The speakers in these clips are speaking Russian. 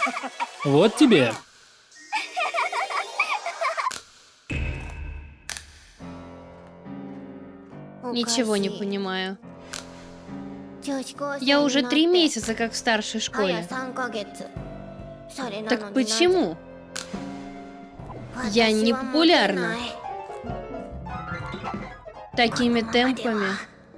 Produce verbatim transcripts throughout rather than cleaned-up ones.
Вот тебе. Ничего не понимаю. Я уже три месяца как в старшей школе. Так почему? Я не популярна. Такими темпами.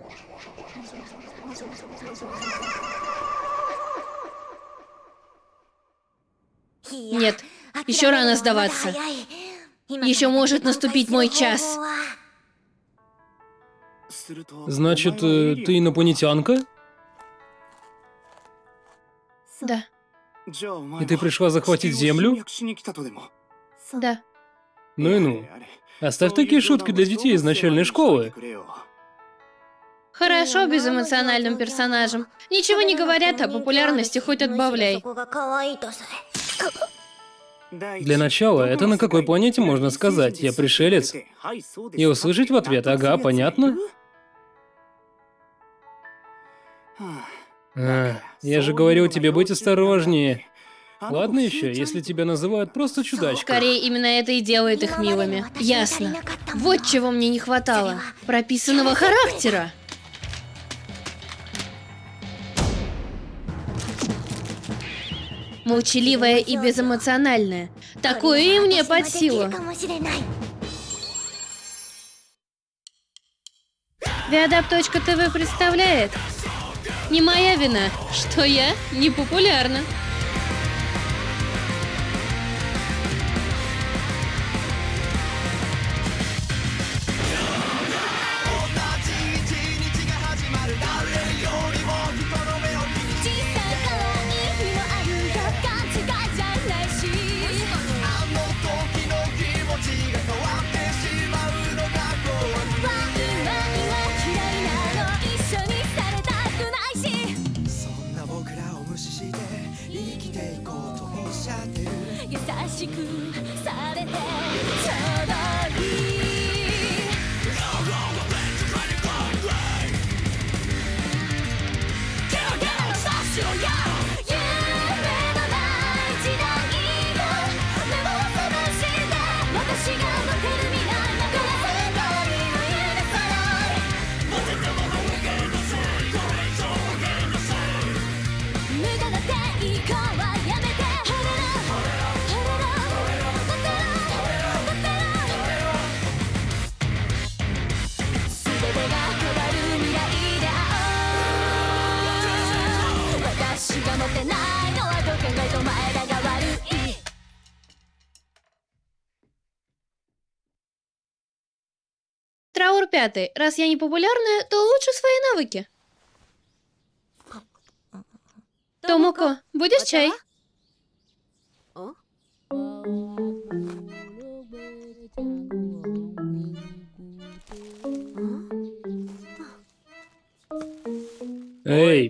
Нет, еще рано сдаваться. Еще может наступить мой час. Значит, э, ты инопланетянка? Да, И ты пришла захватить Землю? да. Ну и ну. Оставь такие шутки для детей из начальной школы. Хорошо безэмоциональным персонажем. Ничего не говорят о популярности, хоть отбавляй. Для начала, это на какой планете можно сказать? Я пришелец. И услышать в ответ: ага, понятно? А, я же говорил тебе быть осторожнее. Ладно еще, если тебя называют просто чудачкой. Скорее, именно это и делает их милыми. Ясно. Вот чего мне не хватало. Прописанного характера. Молчаливая и безэмоциональная. Такое и мне под силу. Виадап точка тв представляет. Не моя вина, что я не популярна. Траур пятый. Раз я не популярная, то лучше свои навыки. Томоко, будешь чай? Эй!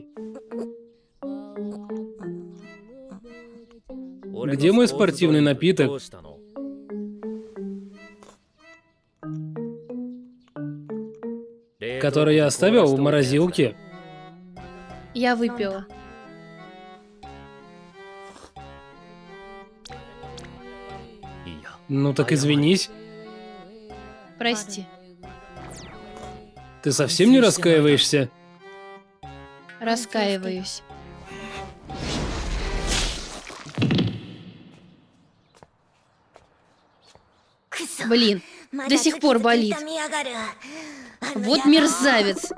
Где мой спортивный напиток? Который я оставил в морозилке. Я выпила. Ну так извинись. Прости. Ты совсем не раскаиваешься? Раскаиваюсь. Блин, до сих пор болит. Вот мерзавец.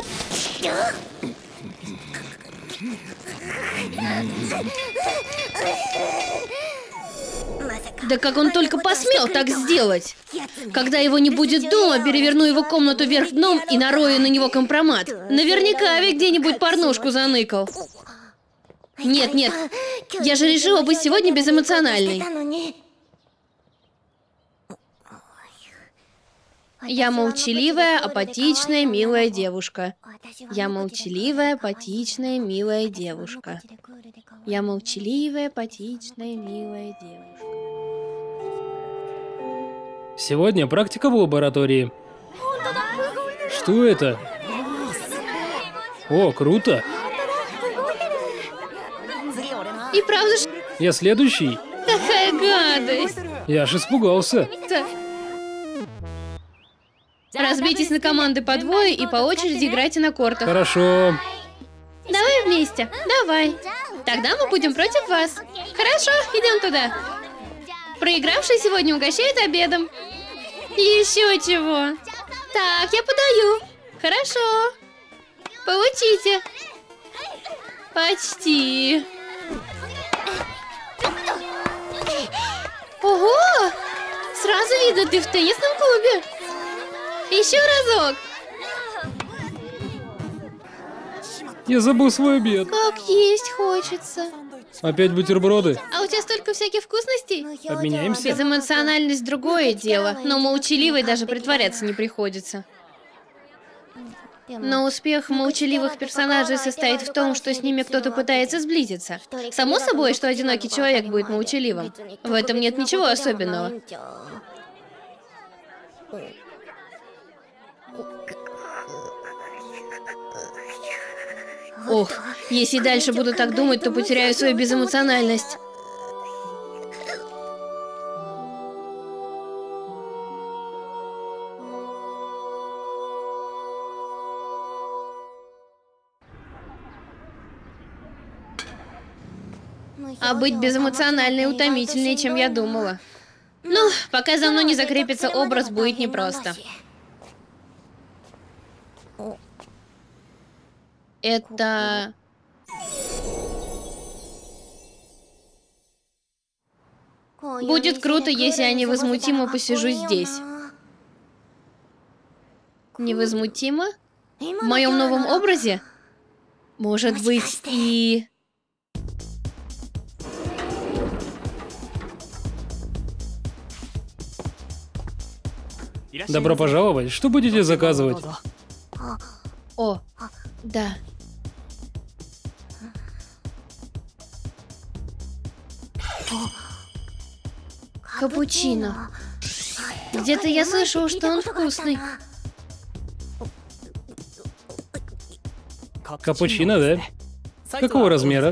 Да как он только посмел так сделать? Когда его не будет дома, переверну его комнату вверх дном и нарою на него компромат. Наверняка ведь где-нибудь порнушку заныкал. Нет, нет, я же решила быть сегодня безэмоциональной. Я молчаливая, апатичная, милая девушка. Я молчаливая, апатичная, милая девушка. Я молчаливая, апатичная, милая девушка. Сегодня практика в лаборатории. Что это? О, круто! И правда ж... Я следующий? Какая гадость! Я аж испугался. Да. Разбейтесь на команды по двое и по очереди играйте на кортах. Хорошо. Давай вместе. Давай. Тогда мы будем против вас. Хорошо, идем туда. Проигравший сегодня угощает обедом. Еще чего. Так, я подаю. Хорошо. Получите. Почти. Ого! Сразу видно, ты в теннисном клубе. Еще разок. Я забыл свой обед. Как есть хочется. Опять бутерброды? А у тебя столько всяких вкусностей? Обменяемся? Безэмоциональность — другое дело, но молчаливой даже притворяться не приходится. Но успех молчаливых персонажей состоит в том, что с ними кто-то пытается сблизиться. Само собой, что одинокий человек будет молчаливым. В этом нет ничего особенного. Ох, если дальше буду так думать, то потеряю свою безэмоциональность. А быть безэмоциональной утомительнее, чем я думала. Ну, пока за мной не закрепится образ, будет непросто. Это... Будет круто, если я невозмутимо посижу здесь. Невозмутимо? В моем новом образе? Может быть, и... Добро пожаловать. Что будете заказывать? О, да. Капучино. Где-то я слышала, что он вкусный. Капучино, да? Какого размера?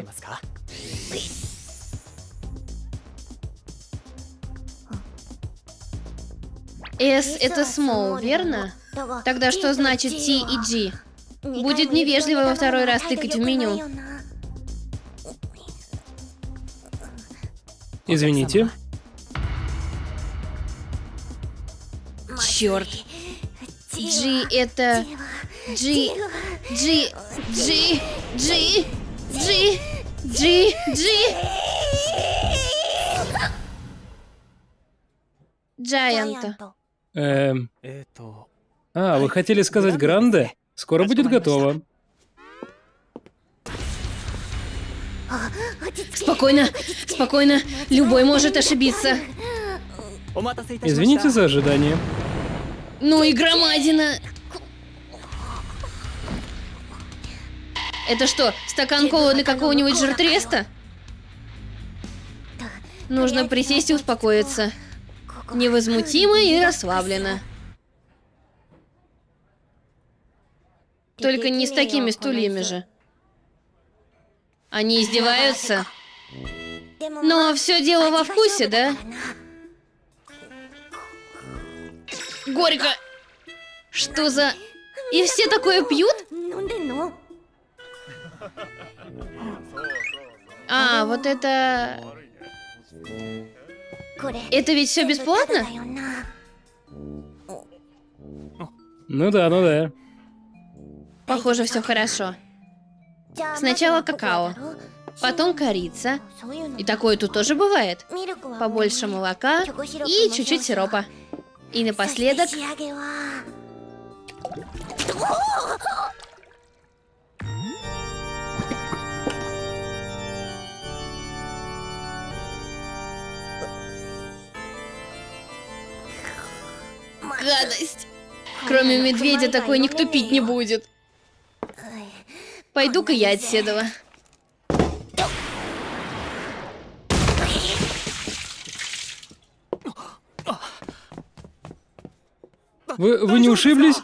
S — это small, верно? Тогда что значит T и G? Будет невежливо во второй раз тыкать в меню. Извините. Черт. G — это... G... G... G... G... G... G... G... Giant. Эм... А, вы хотели сказать гранде? Скоро будет готово. Спокойно, спокойно. Любой может ошибиться. Извините за ожидание. Ну и громадина. Это что, стакан колы для какого-нибудь жиртреста? Нужно присесть и успокоиться. Невозмутимо и расслабленно. Только не с такими стульями же. Они издеваются. Но все дело во вкусе, да? Горько. Что за... И все такое пьют? А, вот это... Это ведь все бесплатно? Ну да, ну да. Похоже, все хорошо. Сначала какао, потом корица. И такое тут тоже бывает. Побольше молока и чуть-чуть сиропа. И напоследок... Гадость. Кроме медведя такой никто пить не будет. Пойду-ка я отседова. Вы, вы не ушиблись?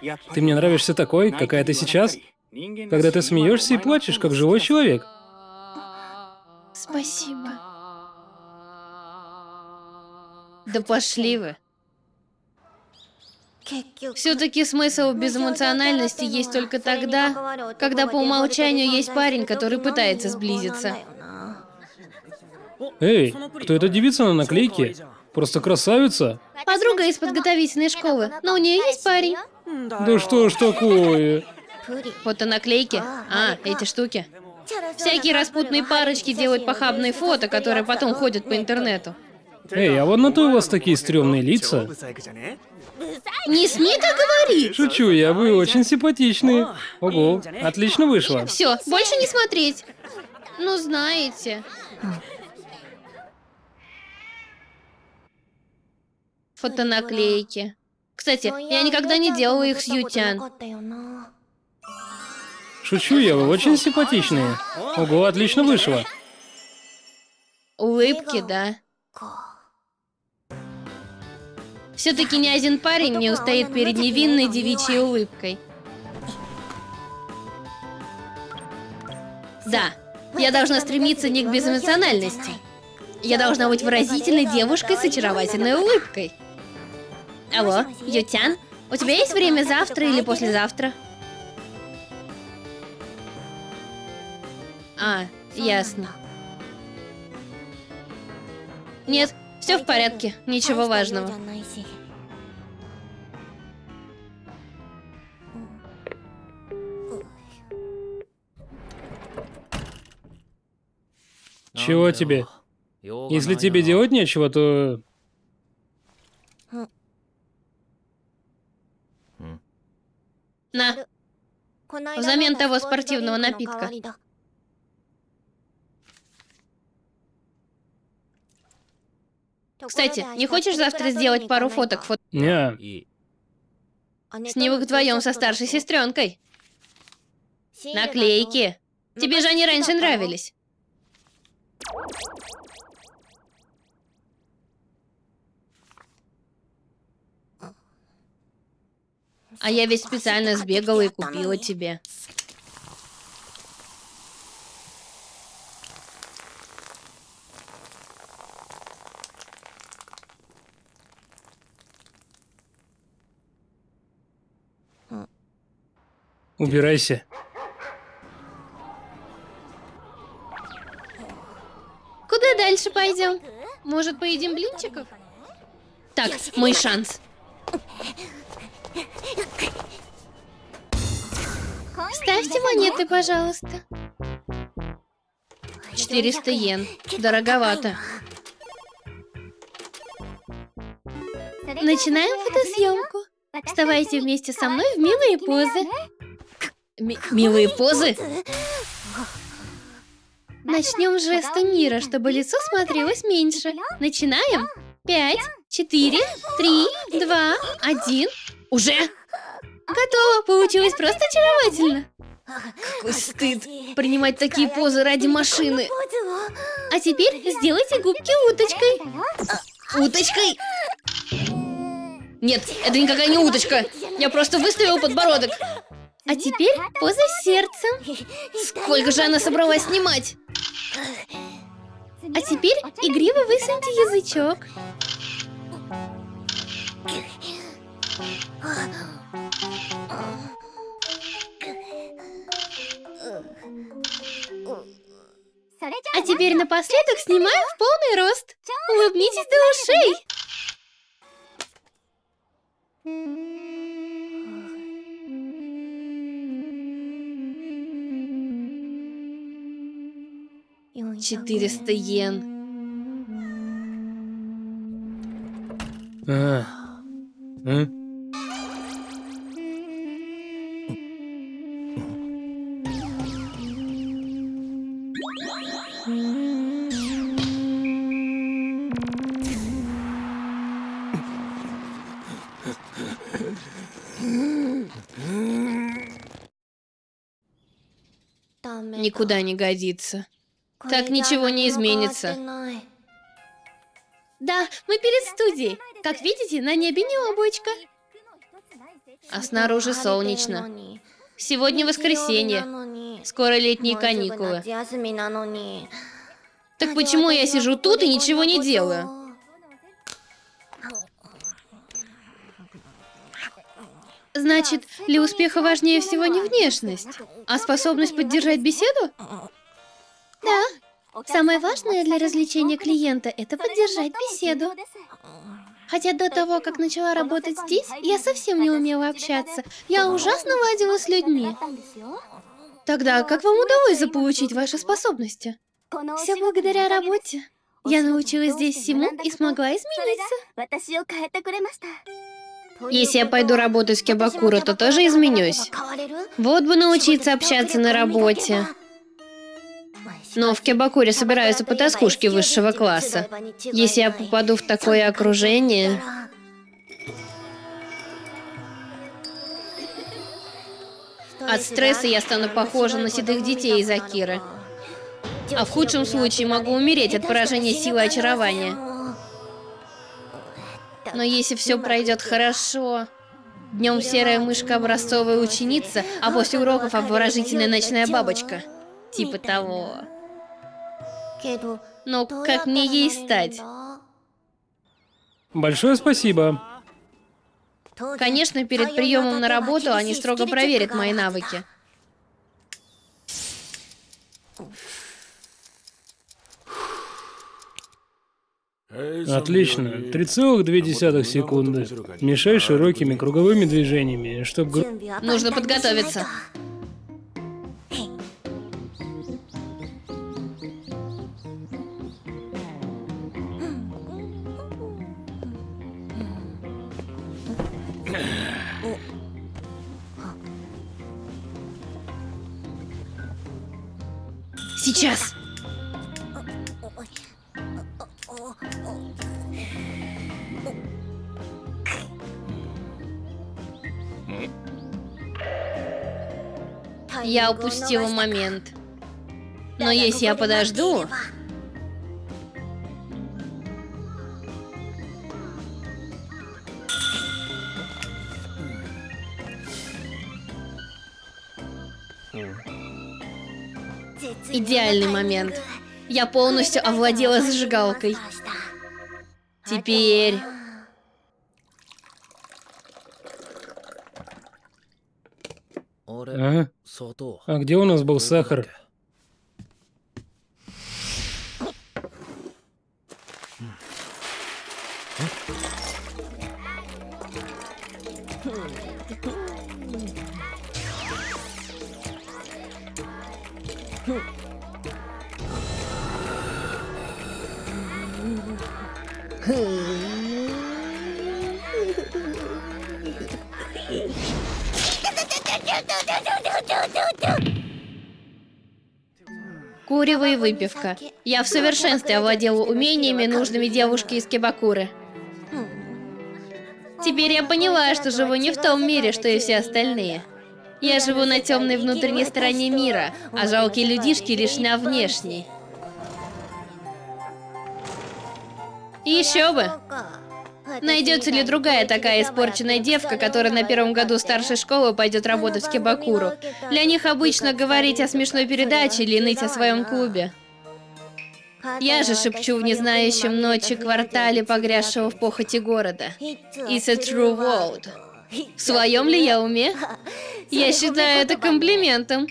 Ты мне нравишься такой, какая ты сейчас, когда ты смеешься и плачешь, как живой человек. Спасибо. Да пошли вы. Все-таки смысл безэмоциональности есть только тогда, когда по умолчанию есть парень, который пытается сблизиться. Эй, кто эта девица на наклейке? Просто красавица. Подруга из подготовительной школы, но у нее есть парень. Да что ж такое? Фотонаклейки? А, эти штуки. Всякие распутные парочки делают похабные фото, которые потом ходят по интернету. Эй, а вот на то у вас такие стрёмные лица. Не смей так говорить! Шучу я, вы очень симпатичные. Ого, отлично вышло. Все, больше не смотреть. Ну, знаете. Фотонаклейки. Кстати, я никогда не делала их с Ютян. Шучу я, вы очень симпатичные. Ого, отлично вышло. Улыбки, да. Все-таки ни один парень не устоит перед невинной девичьей улыбкой. Да, я должна стремиться не к безэмоциональности. Я должна быть выразительной девушкой с очаровательной улыбкой. Алло, Ютян, у тебя есть время завтра или послезавтра? А, ясно. Нет, все в порядке, ничего важного. Чего тебе? Если тебе делать нечего, то... На, взамен того спортивного напитка. Кстати, не хочешь завтра сделать пару фоток? Фото... Не. Снимок вдвоем со старшей сестренкой. Наклейки. Тебе же они раньше нравились. А я ведь специально сбегала и купила тебе. Убирайся. Куда дальше пойдем? Может, поедим блинчиков? Так, мой шанс. Ставьте монеты, пожалуйста. четыреста йен. Дороговато. Начинаем фотосъемку. Вставайте вместе со мной в милые позы. Ми- милые позы? Начнем с жеста мира, чтобы лицо смотрелось меньше. Начинаем. Пять, четыре, три, два, один. Уже? Готово. Получилось просто очаровательно. Какой стыд принимать такие позы ради машины. А теперь сделайте губки уточкой. Уточкой? Нет, это никакая не уточка. Я просто выставила подбородок. А теперь поза с сердцем. Сколько же она собралась снимать? А теперь игриво высуньте язычок. А теперь напоследок снимаем в полный рост. Улыбнитесь до ушей. четыреста йен. А. А? Никуда не годится. Так ничего не изменится. Да, мы перед студией. Как видите, на небе не облачко. А снаружи солнечно. Сегодня воскресенье. Скоро летние каникулы. Так почему я сижу тут и ничего не делаю? Значит, для успеха важнее всего не внешность, а способность поддержать беседу? Да. Самое важное для развлечения клиента – это поддержать беседу. Хотя до того, как начала работать здесь, я совсем не умела общаться. Я ужасно ладила с людьми. Тогда как вам удалось заполучить ваши способности? Все благодаря работе. Я научилась здесь всему и смогла измениться. Если я пойду работать в Кебакуру, то тоже изменюсь. Вот бы научиться общаться на работе. Но в Кебакуре собираются потаскушки высшего класса. Если я попаду в такое окружение... От стресса я стану похожа на седых детей из Акиры. А в худшем случае могу умереть от поражения силы очарования. Но если все пройдет хорошо... Днем серая мышка образцовая ученица, а после уроков обворожительная ночная бабочка. Типа того. Но как мне ей стать? Большое спасибо. Конечно, перед приемом на работу они строго проверят мои навыки. Отлично. три целых две десятых секунды. Мешай широкими круговыми движениями, чтобы... Нужно подготовиться. Сейчас. Я упустила момент. Но если я подожду... Идеальный момент. Я полностью овладела зажигалкой. Теперь... А? А где у нас был сахар? Курево и выпивка. Я в совершенстве овладела умениями, нужными девушке из Кебакуры. Теперь я поняла, что живу не в том мире, что и все остальные. Я живу на темной внутренней стороне мира, а жалкие людишки лишь на внешней. И еще бы! Найдется ли другая такая испорченная девка, которая на первом году старшей школы пойдет работать в Кебакуру? Для них обычно говорить о смешной передаче или ныть о своем клубе. Я же шепчу в незнающем ночи квартале, погрязшего в похоти города. It's a true world. В своем ли я уме? Я считаю это комплиментом.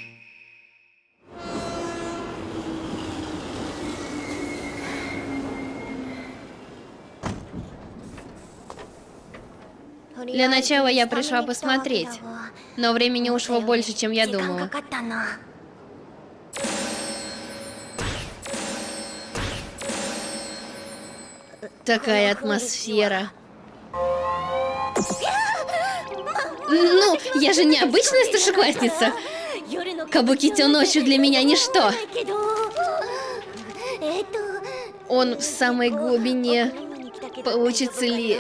Для начала я пришла посмотреть, но времени ушло больше, чем я думала. Такая атмосфера. Ну, я же не обычная старшеклассница. Кабукитё ночью для меня ничто. Он в самой глубине. Получится ли...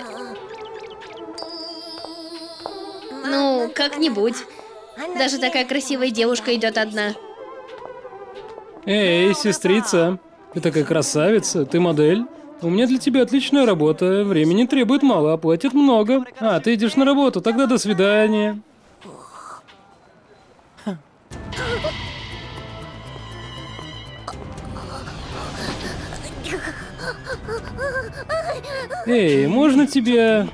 Ну, как-нибудь. Даже такая красивая девушка идет одна. Эй, сестрица, ты такая красавица, ты модель? У меня для тебя отличная работа. Времени требует мало, а платят много. А, ты идешь на работу, тогда до свидания. Эй, можно тебя...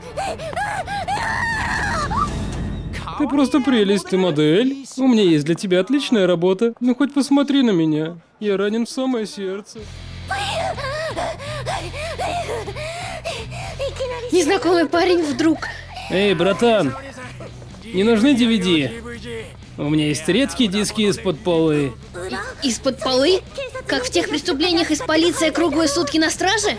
Ты просто прелесть, ты модель. У меня есть для тебя отличная работа. Ну хоть посмотри на меня. Я ранен в самое сердце. Незнакомый парень вдруг. Эй, братан, не нужны ди ви ди? У меня есть редкие диски из-под полы. Из-под полы? Как в тех преступлениях из полиции круглые сутки на страже?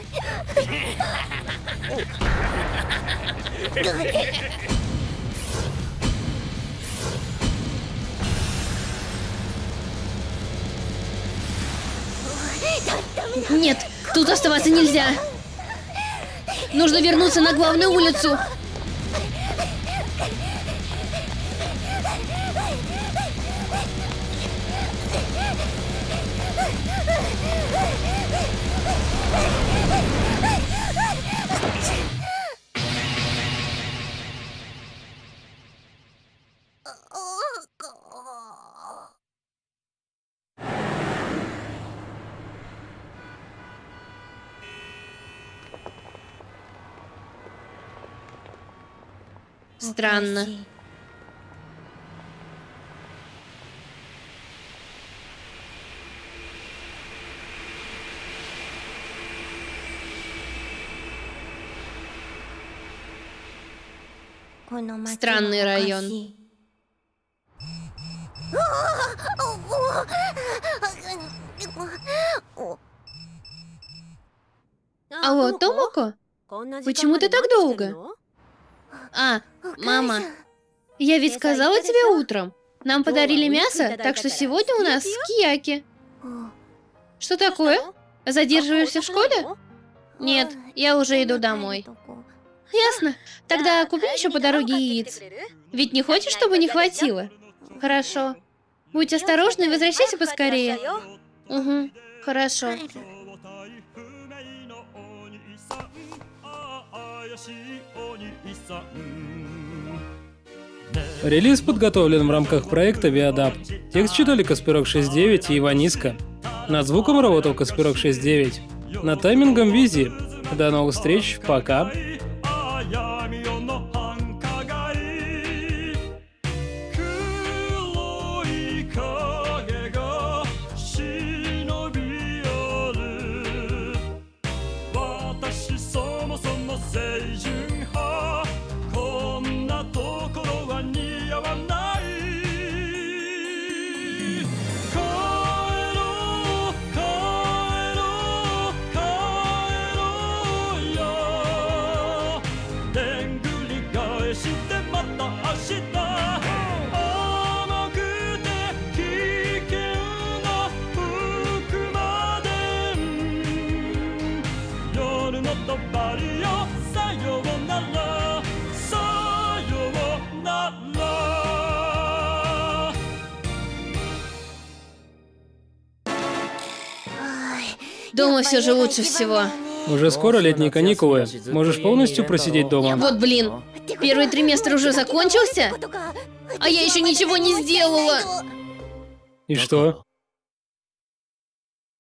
Нет, тут оставаться нельзя. Нужно вернуться на главную улицу. Странно. Странный район. Алло, Томоко? Почему ты так долго? А, мама, я ведь сказала тебе утром. Нам подарили мясо, так что сегодня у нас сукияки. Что такое? Задерживаешься в школе? Нет, я уже иду домой. Ясно. Тогда купи еще по дороге яиц. Ведь не хочешь, чтобы не хватило? Хорошо. Будь осторожна и возвращайся поскорее. Угу, хорошо. Релиз подготовлен в рамках проекта Виадап. Текст читали Каспирок шестьдесят девять и Иваниска. Над звуком работал Каспирок шестьдесят девять. Над таймингом Визи. До новых встреч, пока. Дома все же лучше всего. Уже скоро летние каникулы. Можешь полностью просидеть дома. Вот блин, первый триместр уже закончился? А я еще ничего не сделала. И что?